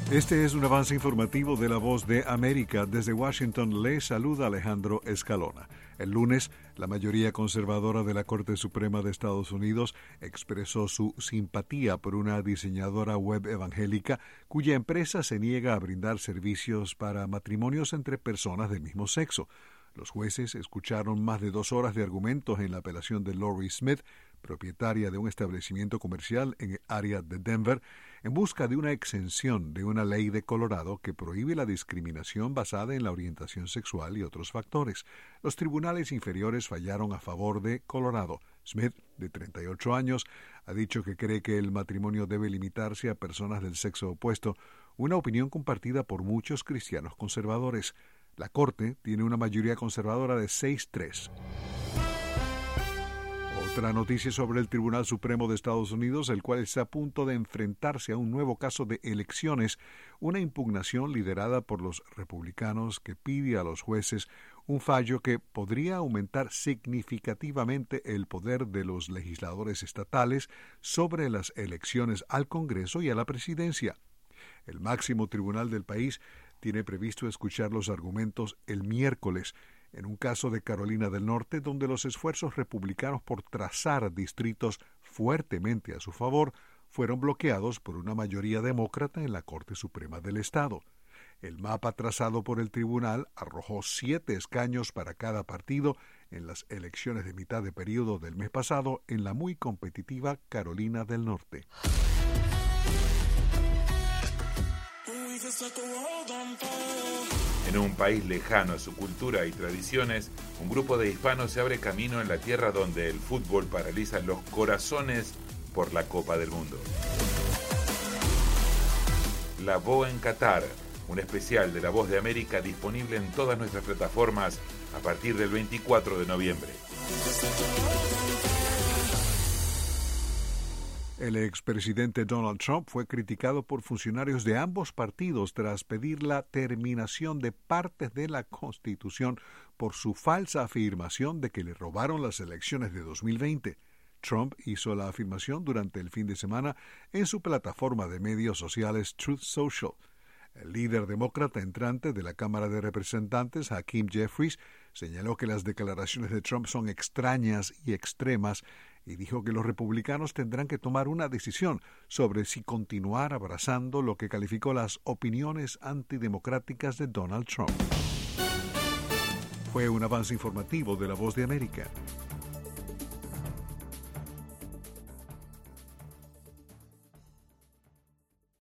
Este es un avance informativo de La Voz de América. Desde Washington le saluda Alejandro Escalona. El lunes, la mayoría conservadora de la Corte Suprema de Estados Unidos expresó su simpatía por una diseñadora web evangélica cuya empresa se niega a brindar servicios para matrimonios entre personas del mismo sexo. Los jueces escucharon más de 2 horas de argumentos en la apelación de Lori Smith, propietaria de un establecimiento comercial en el área de Denver, en busca de una exención de una ley de Colorado que prohíbe la discriminación basada en la orientación sexual y otros factores. Los tribunales inferiores fallaron a favor de Colorado. Smith, de 38 años, ha dicho que cree que el matrimonio debe limitarse a personas del sexo opuesto, una opinión compartida por muchos cristianos conservadores. La Corte tiene una mayoría conservadora de 6-3. Otra noticia sobre el Tribunal Supremo de Estados Unidos, el cual está a punto de enfrentarse a un nuevo caso de elecciones, una impugnación liderada por los republicanos que pide a los jueces un fallo que podría aumentar significativamente el poder de los legisladores estatales sobre las elecciones al Congreso y a la presidencia. El máximo tribunal del país tiene previsto escuchar los argumentos el miércoles, en un caso de Carolina del Norte, donde los esfuerzos republicanos por trazar distritos fuertemente a su favor fueron bloqueados por una mayoría demócrata en la Corte Suprema del Estado. El mapa trazado por el tribunal arrojó 7 escaños para cada partido en las elecciones de mitad de periodo del mes pasado en la muy competitiva Carolina del Norte. En un país lejano a su cultura y tradiciones, un grupo de hispanos se abre camino en la tierra donde el fútbol paraliza los corazones por la Copa del Mundo. La Boa en Qatar, un especial de La Voz de América disponible en todas nuestras plataformas a partir del 24 de noviembre. El expresidente Donald Trump fue criticado por funcionarios de ambos partidos tras pedir la terminación de partes de la Constitución por su falsa afirmación de que le robaron las elecciones de 2020. Trump hizo la afirmación durante el fin de semana en su plataforma de medios sociales Truth Social. El líder demócrata entrante de la Cámara de Representantes, Hakeem Jeffries, señaló que las declaraciones de Trump son extrañas y extremas y dijo que los republicanos tendrán que tomar una decisión sobre si continuar abrazando lo que calificó las opiniones antidemocráticas de Donald Trump. Fue un avance informativo de La Voz de América.